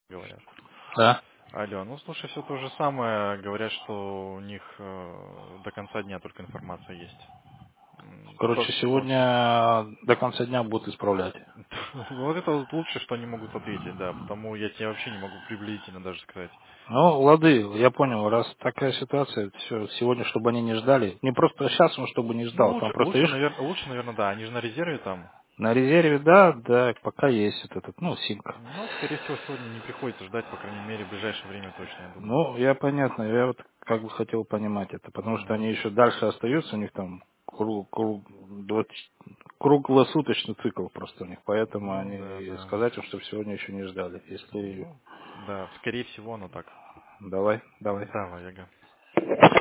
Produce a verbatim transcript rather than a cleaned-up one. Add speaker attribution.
Speaker 1: говорят.
Speaker 2: Да.
Speaker 1: Алло, ну слушай, все то же самое. Говорят, что у них э, до конца дня только информация есть. М,
Speaker 2: Короче,
Speaker 1: то- то-
Speaker 2: сегодня до конца дня будут исправлять.
Speaker 1: Ну, вот это вот лучше, что они могут ответить, да. Потому я тебе вообще не могу приблизительно даже сказать.
Speaker 2: Ну, лады, я понял, раз такая ситуация, все, сегодня, чтобы они не ждали. Не просто сейчас, он чтобы не
Speaker 1: Ну,
Speaker 2: ждал. Там
Speaker 1: лучше,
Speaker 2: просто,
Speaker 1: лучше,
Speaker 2: видишь,
Speaker 1: наверное, лучше, наверное, да. Они же на резерве там.
Speaker 2: на резерве, да, да, пока есть вот этот, ну, симка.
Speaker 1: Ну, скорее всего, сегодня не приходится ждать, по крайней мере, в ближайшее время точно, я думаю.
Speaker 2: Ну, я понятно, я вот как бы хотел понимать это, потому что
Speaker 1: Мгм.
Speaker 2: они еще дальше остаются, у них там круг, круг- двадцать круглосуточный цикл просто у них, поэтому
Speaker 1: Ну, да,
Speaker 2: они
Speaker 1: да.
Speaker 2: сказать им, чтобы сегодня еще не ждали. Если
Speaker 1: Ну, да, скорее всего, оно так.
Speaker 2: давай, давай.
Speaker 1: Давай, Яга.